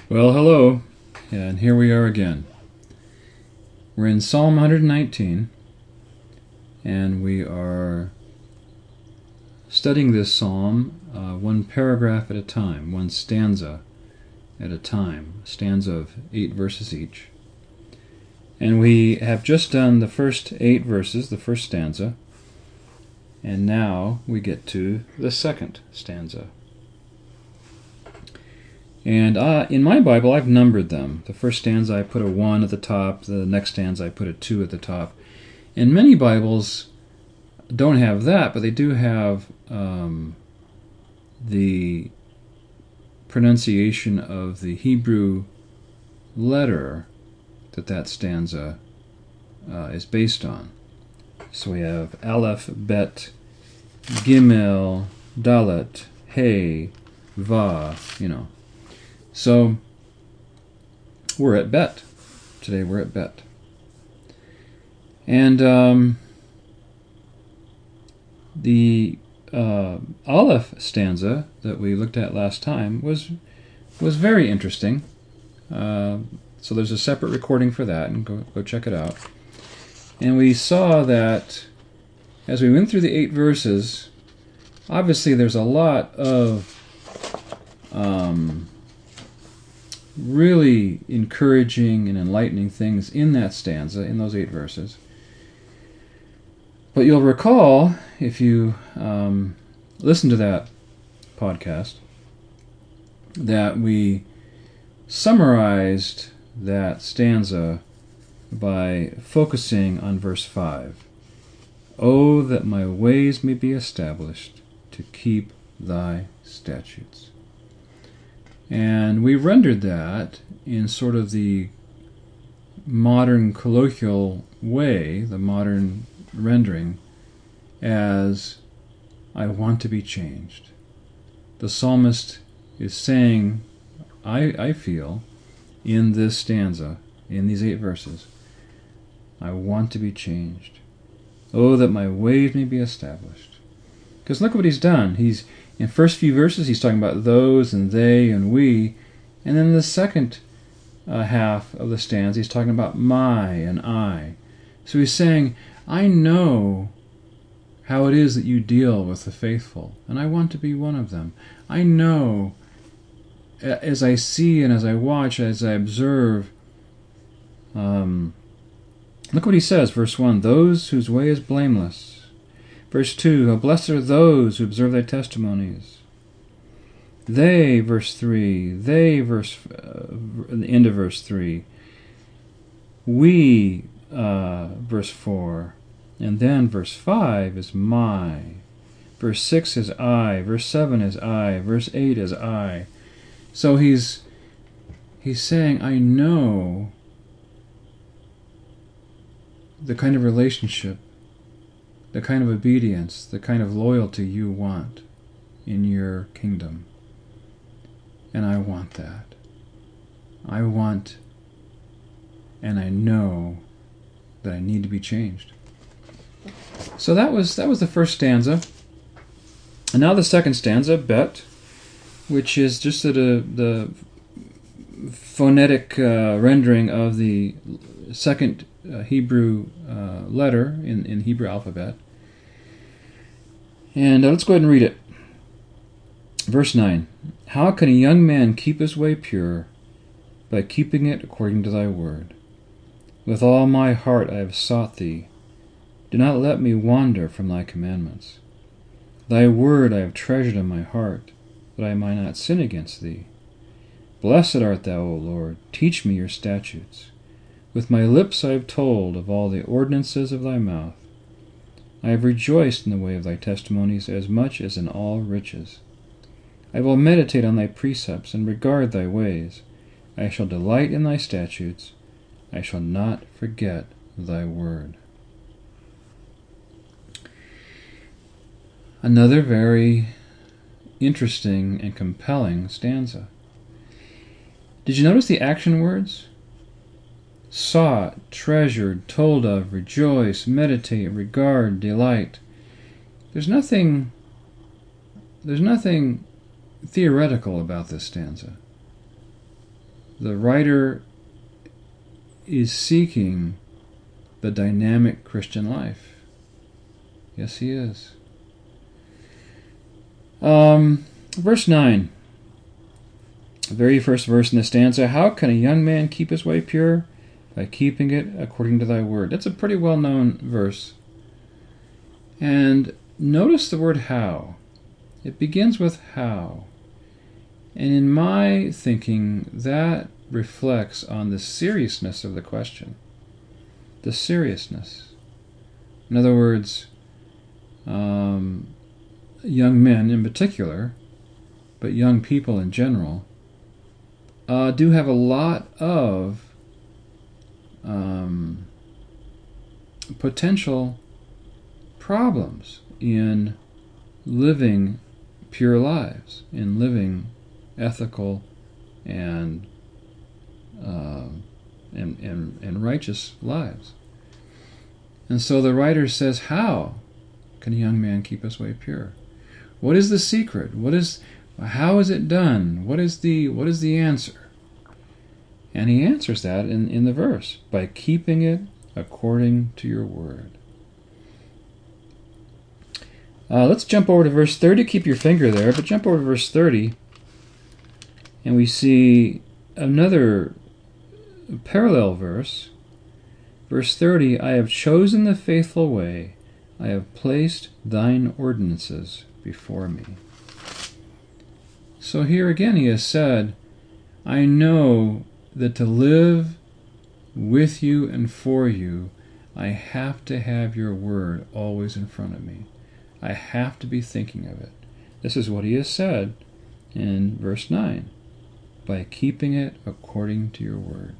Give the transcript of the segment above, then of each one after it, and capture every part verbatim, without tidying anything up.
Well, hello, and here we are again. We're in Psalm one hundred nineteen, and we are studying this psalm uh, one paragraph at a time, one stanza at a time, a stanza of eight verses each. And we have just done the first eight verses, the first stanza, and now we get to the second stanza. And uh, in my Bible, I've numbered them. The first stanza, I put a one at the top. The next stanza, I put a two at the top. And many Bibles don't have that, but they do have um, the pronunciation of the Hebrew letter that that stanza uh, is based on. So we have Aleph, Bet, Gimel, Dalet, Hey, Va, you know. So, we're at Bet. Today we're at Bet. And um, the uh, Aleph stanza that we looked at last time was was very interesting. Uh, so there's a separate recording for that, and go, go check it out. And we saw that as we went through the eight verses, obviously there's a lot of Um, really encouraging and enlightening things in that stanza, in those eight verses. But you'll recall, if you um, listen to that podcast, that we summarized that stanza by focusing on verse five. Oh, that my ways may be established to keep thy statutes. And we rendered that in sort of the modern colloquial way, the modern rendering, as I want to be changed. The psalmist is saying, I, I feel, in this stanza, in these eight verses, I want to be changed. Oh, that my ways may be established. Because look what he's done. He's In the first few verses, he's talking about those and they and we. And then in the second uh, half of the stanza, he's talking about my and I. So he's saying, I know how it is that you deal with the faithful, and I want to be one of them. I know, as I see and as I watch, as I observe, um, look what he says, verse one, those whose way is blameless. Verse two, blessed are those who observe thy testimonies. They, verse three, they, verse, uh, the end of verse three. We, uh, verse four. And then verse five is my. Verse six is I. Verse seven is I. Verse eight is I. So he's, he's saying, I know the kind of relationship, the kind of obedience, the kind of loyalty you want in your kingdom. And I want that. I want, and I know that I need to be changed. So that was that was the first stanza. And now the second stanza, Bet, which is just a, the phonetic uh, rendering of the second uh, Hebrew uh, letter in, in Hebrew alphabet. And uh, let's go ahead and read it. Verse nine. How can a young man keep his way pure? By keeping it according to thy word. With all my heart I have sought thee. Do not let me wander from thy commandments. Thy word I have treasured in my heart, that I might not sin against thee. Blessed art thou, O Lord. Teach me your statutes. With my lips I have told of all the ordinances of thy mouth. I have rejoiced in the way of thy testimonies as much as in all riches. I will meditate on thy precepts and regard thy ways. I shall delight in thy statutes. I shall not forget thy word. Another very interesting and compelling stanza. Did you notice the action words? Sought, treasured, told of, rejoice, meditate, regard, delight. There's nothing there's nothing theoretical about this stanza. the writer is seeking the dynamic Christian life. Yes, he is. Um, verse nine. The very first verse in the stanza. How can a young man keep his way pure? By keeping it according to thy word. That's a pretty well-known verse. And notice the word how. It begins with how. And in my thinking, that reflects on the seriousness of the question. The seriousness. In other words, um, young men in particular, but young people in general, uh, do have a lot of um, potential problems in living pure lives, in living ethical and, uh, and, and, and righteous lives. And so the writer says, how can a young man keep his way pure? What is the secret? What is, how is it done? What is the, what is the answer? And he answers that in, in the verse, by keeping it according to your word. Uh, let's jump over to verse thirty. Keep your finger there, but jump over to verse thirty. And we see another parallel verse. Verse thirty, I have chosen the faithful way. I have placed thine ordinances before me. So here again he has said, I know that to live with you and for you, I have to have your word always in front of me. I have to be thinking of it. This is what he has said in verse nine. By keeping it according to your word.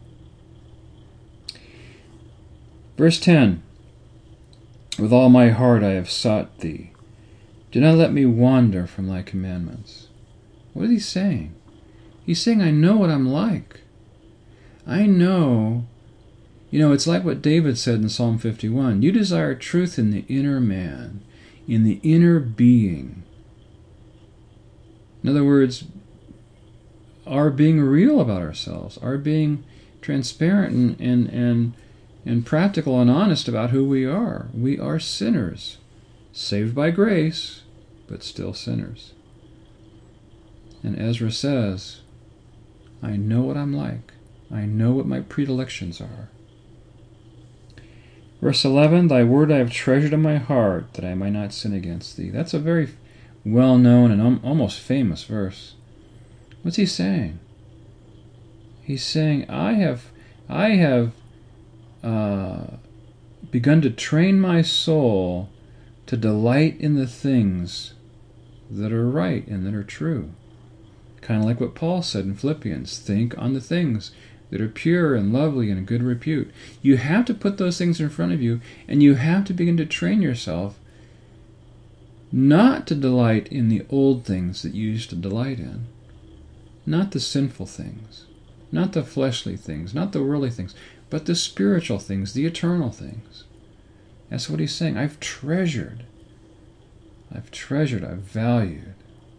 Verse ten. With all my heart I have sought thee. Do not let me wander from thy commandments. What is he saying? He's saying, I know what I'm like. I know, you know, it's like what David said in Psalm fifty-one. You desire truth in the inner man, in the inner being. In other words, our being real about ourselves, our being transparent and, and, and, and practical and honest about who we are. We are sinners, saved by grace, but still sinners. And Ezra says, I know what I'm like. I know what my predilections are. Verse eleven, thy word I have treasured in my heart, that I might not sin against thee. That's a very well-known and um, almost famous verse. What's he saying? He's saying, I have, I have uh, begun to train my soul to delight in the things that are right and that are true. Kind of like what Paul said in Philippians, think on the things that are pure and lovely and of good repute. You have to put those things in front of you, and you have to begin to train yourself not to delight in the old things that you used to delight in, not the sinful things, not the fleshly things, not the worldly things, but the spiritual things, the eternal things. That's what he's saying. I've treasured. I've treasured. I've valued.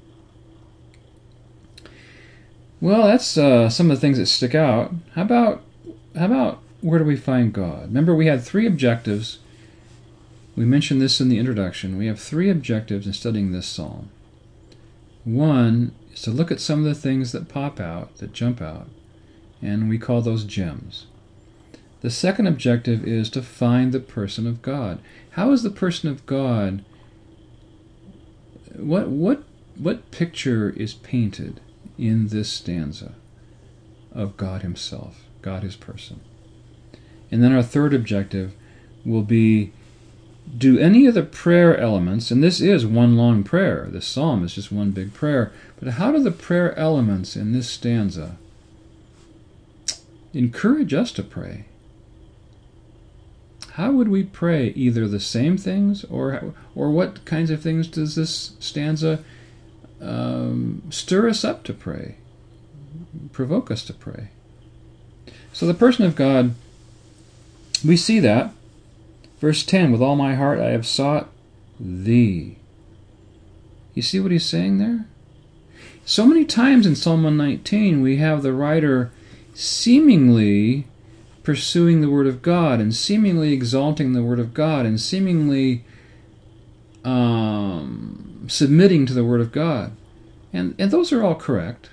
Well, that's uh, some of the things that stick out. How about, how about where do we find God? Remember, we had three objectives. We mentioned this in the introduction. We have three objectives in studying this psalm. One is to look at some of the things that pop out, that jump out, and we call those gems. The second objective is to find the person of God. How is the person of God, what, what, what picture is painted in this stanza of God himself, God his person? And then our third objective will be, do any of the prayer elements, and this is one long prayer, this psalm is just one big prayer, but how do the prayer elements in this stanza encourage us to pray? How would we pray? Either the same things, or or what kinds of things does this stanza um, stir us up to pray, provoke us to pray? So the person of God, we see that. Verse ten, with all my heart I have sought thee. You see what he's saying there? So many times in Psalm one nineteen we have the writer seemingly pursuing the Word of God and seemingly exalting the Word of God and seemingly um, submitting to the Word of God. And, and those are all correct.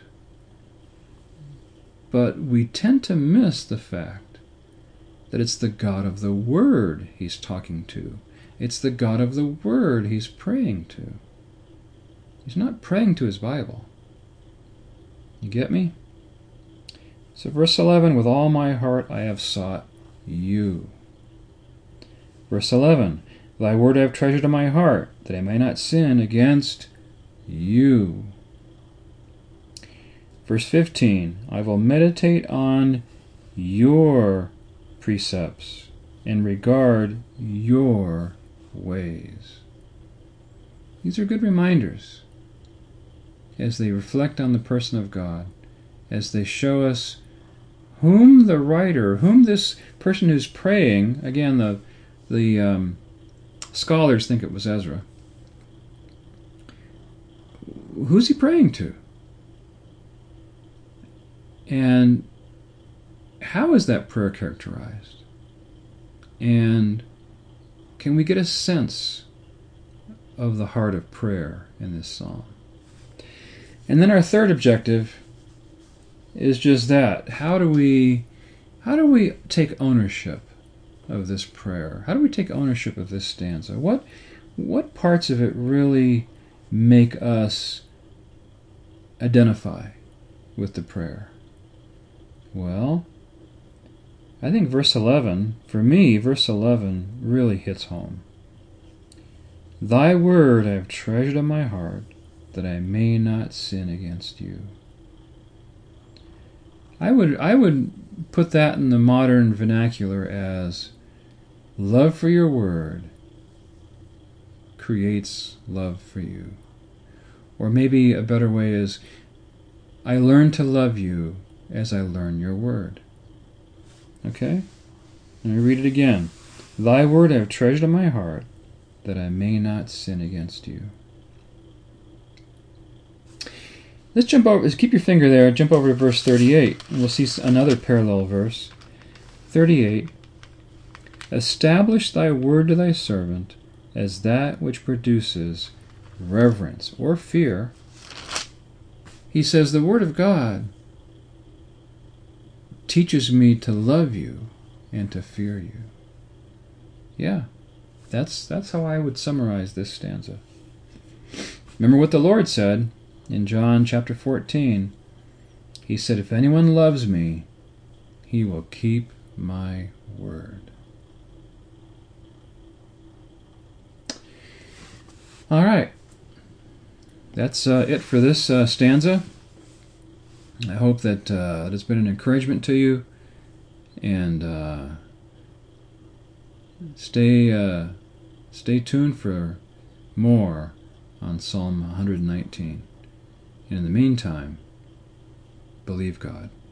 But we tend to miss the fact that it's the God of the Word he's talking to. It's the God of the Word he's praying to. He's not praying to his Bible. You get me? So verse eleven, with all my heart I have sought you. Verse eleven, thy word I have treasured in my heart, that I may not sin against you. Verse fifteen, I will meditate on your precepts and regard your ways. These are good reminders as they reflect on the person of God, as they show us whom the writer, whom this person who's praying, again, the, the um, scholars think it was Ezra, who's he praying to? And how is that prayer characterized? And can we get a sense of the heart of prayer in this psalm? And then our third objective is just that. How do we how do we take ownership of this prayer? How do we take ownership of this stanza? What what parts of it really make us identify with the prayer? Well, I think verse eleven, for me, verse eleven really hits home. Thy word I have treasured in my heart, that I may not sin against you. I would I would put that in the modern vernacular as love for your word creates love for you. Or maybe a better way is, I learn to love you as I learn your word. Okay? Let me read it again. Thy word I have treasured in my heart, that I may not sin against you. Let's jump over, let's keep your finger there, jump over to verse thirty-eight, and we'll see another parallel verse. thirty-eight, establish thy word to thy servant as that which produces reverence or fear. He says the word of God teaches me to love you and to fear you. Yeah, that's, that's how I would summarize this stanza. Remember what the Lord said in John chapter fourteen. He said, if anyone loves me, he will keep my word. All right. That's uh, it for this uh, stanza. I hope that uh, it has been an encouragement to you. And uh, stay, uh, stay tuned for more on Psalm one hundred nineteen. And in the meantime, believe God.